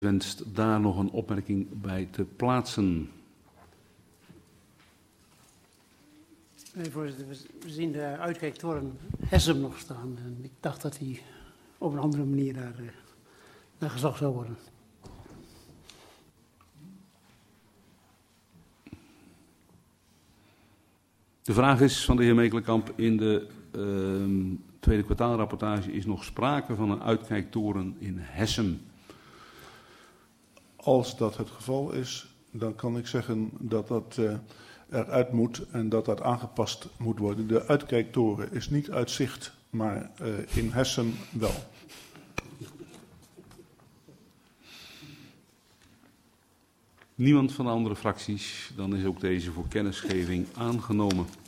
Wenst daar nog een opmerking bij te plaatsen? Nee, voorzitter, we zien de uitkijktoren Hessem nog staan. En ik dacht dat die op een andere manier naar gezocht zou worden. De vraag is van de heer Mekelenkamp: in de tweede kwartaalrapportage is nog sprake van een uitkijktoren in Hessem. Als dat het geval is, dan kan ik zeggen dat dat eruit moet en dat dat aangepast moet worden. De uitkijktoren is niet uit zicht, maar in Hessem wel. Niemand van de andere fracties, dan is ook deze voor kennisgeving aangenomen.